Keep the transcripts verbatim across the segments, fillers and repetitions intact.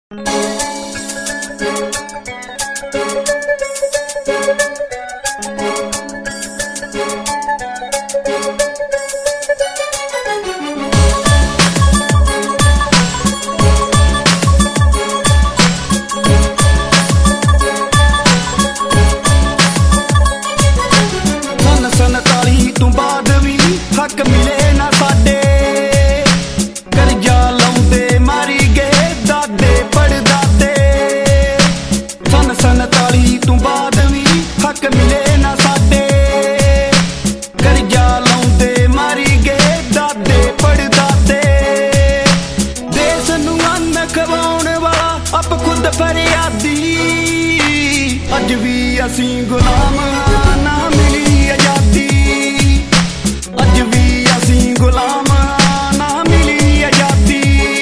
हक मिले ना साडे करजा लाउंदे मारी गए दादे पड़दादे। सन सनताली तू बाद भी हक मिले ना साडे करजा लाउंदे मारी गए दादे पड़दादे। देश नूं अन्न खवाउण वाला आप खुद फरियादी अज भी असीं गुलाम ना मिली आजादी। अज भी असीं गुलाम ना मिली आजादी।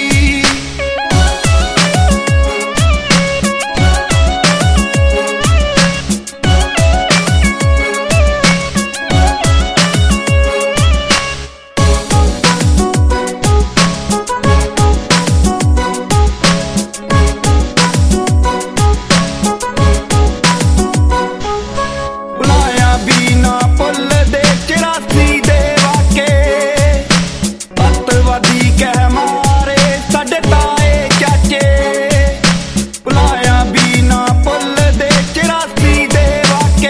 बुलाया भी ना भुल दे चौरासी दे वाके अतवादी कह मारे साडे ताए चाचे। बुलाया भी ना भुल दे चौरासी दे वाके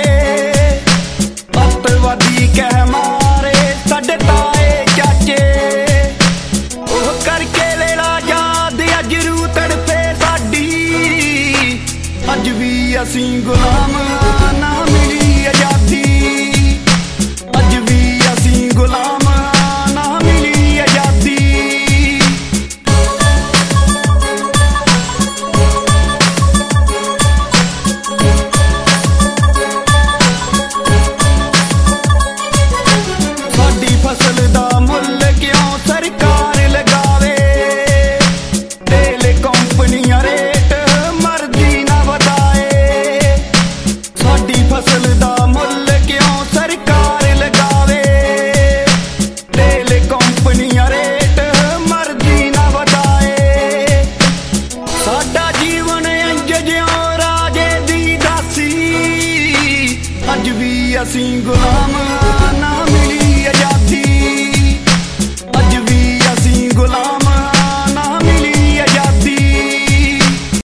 अतवादी कह मारे साडे ताए चाचे। ओह करके लेला याद अज रूह तड़फे साडी अज भी असीं गुलाम ना मिली आजादी। अज भी असीं गुलाम ना मिली आजादी। साडी फसल दा मुल क्यों सरकार लगावे तेल कंपनियां रेट मर्जी ना वधाए। साडी फसल दा मुल क्यों सरकार लगावे तेल कंपनियां रेट मर्जी ना वधाए। साडा जीवन इंज जिउं राजे दी दासी अज भी असीं गुलाम